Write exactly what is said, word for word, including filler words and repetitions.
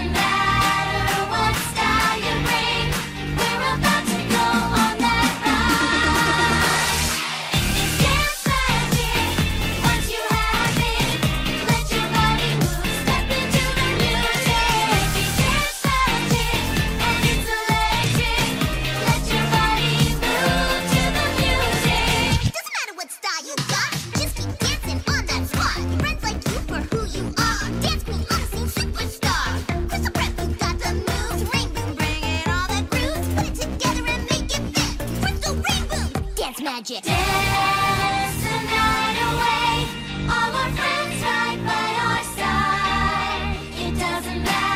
doesn't matter what style you bring. We're about to go on that ride. It's dance magic. Once you have it, let your body move. Step into the music. It's dance magic, and it's electric. Let your body move to the music. Doesn't matter what style you got, just keep dancing on that spot. Friends like you for who you are. Dance queen on the scene, superstar. Crystal breath, you got the moves. Ring boom, bringing all the grooves. Put it together and make it fit. Crystal ring boom, dance magic. Dance the night away. All our friends right by our side. It doesn't matter